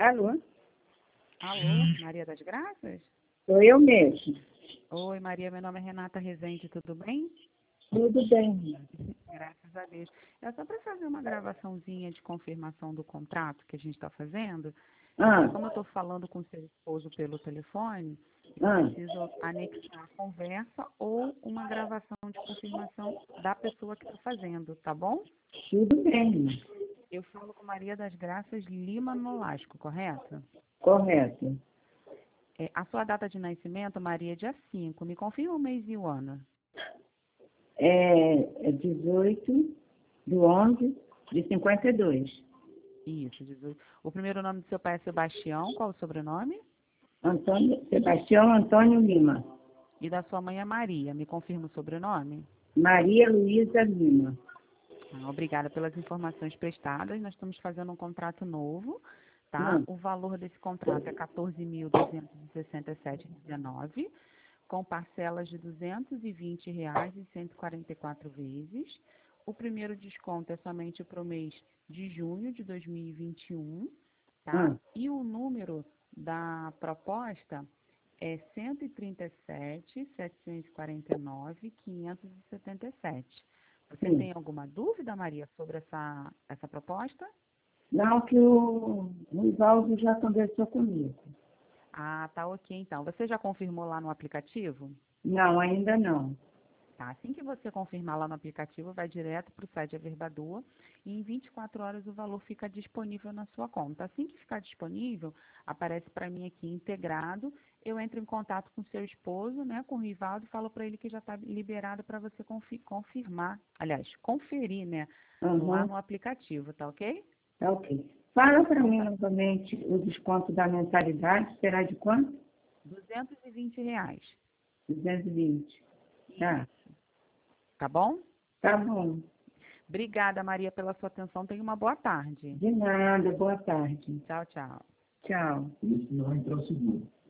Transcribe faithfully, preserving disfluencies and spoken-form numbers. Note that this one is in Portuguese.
Alô? Alô, Maria das Graças? Sou eu mesmo. Oi, Maria, meu nome é Renata Rezende, tudo bem? Tudo bem. Graças a Deus. É só para fazer uma gravaçãozinha de confirmação do contrato que a gente está fazendo. Ah, Como eu estou falando com seu esposo pelo telefone, eu ah, preciso anexar a conversa ou uma gravação de confirmação da pessoa que está fazendo, tá bom? tudo bem. Eu falo com Maria das Graças Lima Nolasco, correto? Correto. É, a sua data de nascimento, Maria, é dia cinco. Me confirma o mês e o ano. É, é dezoito do onze de cinquenta e dois. Isso, dezoito. O primeiro nome do seu pai é Sebastião, qual o sobrenome? Antônio, Sebastião Antônio Lima. E da sua mãe é Maria. Me confirma o sobrenome? Maria Luísa Lima. Ah, obrigada pelas informações prestadas. Nós estamos fazendo um contrato novo, tá? Ah, O valor desse contrato é quatorze mil duzentos e sessenta e sete reais e dezenove centavos, com parcelas de duzentos e vinte reais e cento e quarenta e quatro vezes. O primeiro desconto é somente para o mês de junho de dois mil e vinte e um, tá? ah, E o número da proposta é cento e trinta e sete, setecentos e quarenta e nove, quinhentos e setenta e sete. Você sim. tem alguma dúvida, Maria, sobre essa, essa proposta? Não, que o Rivaldo já conversou comigo. Ah, tá ok, então. Você já confirmou lá no aplicativo? Não, ainda não. Tá, assim que você confirmar lá no aplicativo, vai direto para o site Averbador e em vinte e quatro horas o valor fica disponível na sua conta. Assim que ficar disponível, aparece para mim aqui integrado, eu entro em contato com seu esposo, né, com o Rivaldo, e falo para ele que já está liberado para você confi- confirmar, aliás, conferir, né, lá Aham, no aplicativo, tá ok? tá ok. Fala para Então mim tá, novamente o desconto da mensalidade, será de quanto? duzentos e vinte reais, duzentos e vinte. Tá, tá bom? tá bom. Obrigada, Maria, pela sua atenção. Tenha uma boa tarde. De nada, boa tarde. Tchau, tchau. Tchau. Isso não é entrar seguro.